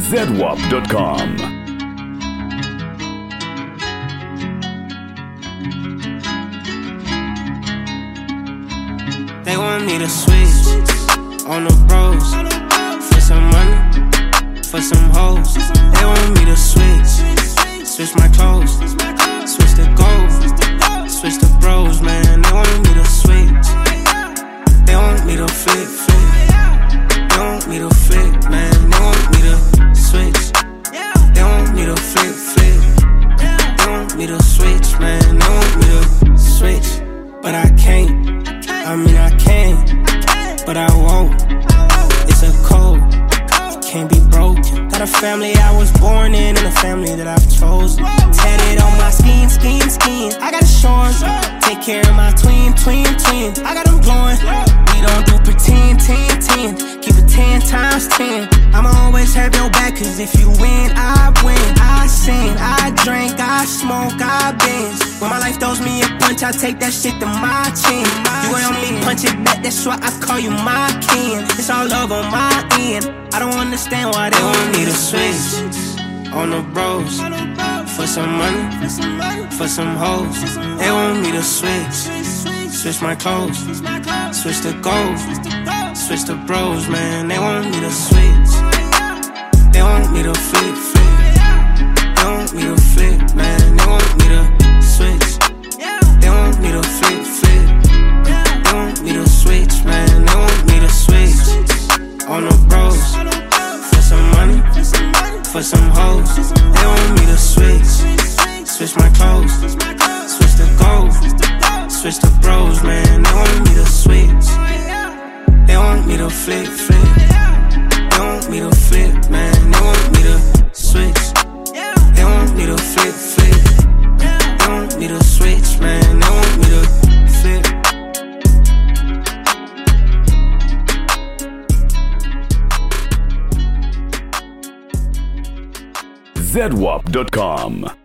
ZWAP.com. They want me to switch on the bros for some money, for some hoes. They want me to switch my clothes, switch the gold, switch the bros, man. They want me to switch. They want me to flip. They want me to flip, man. They want me to switch. They want me to flip. They want me to switch, man. They want me to switch, but I can't. I mean I can, but I won't. It's a code, it can't be broken. Got a family I was born in and a family that I've chosen. Tatted on my skin. I got a short. Take care of my twin. I got them glowing. We don't do pretend, 10. Keep it 10 times 10. I'ma always have your back, cause if you win, I win. I sing, I drink, I smoke, I binge. When my life throws me a punch, I take that shit to my chin. You ain't on me, punch it back, that's why I call you my kin. It's all love on my end. I don't understand why they want me to switch on the bros for some money, for some hoes. They want me to switch my clothes, switch the gold, switch the bros, man. They want me to switch. They want me to flip. They want me to flip, man. They want me to switch. They want me to flip. They want me to switch, man. They want me to switch on the bros for some money, for some hoes. They want me to switch my clothes, switch the gold, switch the bros, man. They want me to switch. They want me to flip. They want me to flip, man. They want me to switch. They want me to flip. They want me to switch, man. They want me to flip. ZWAP.com.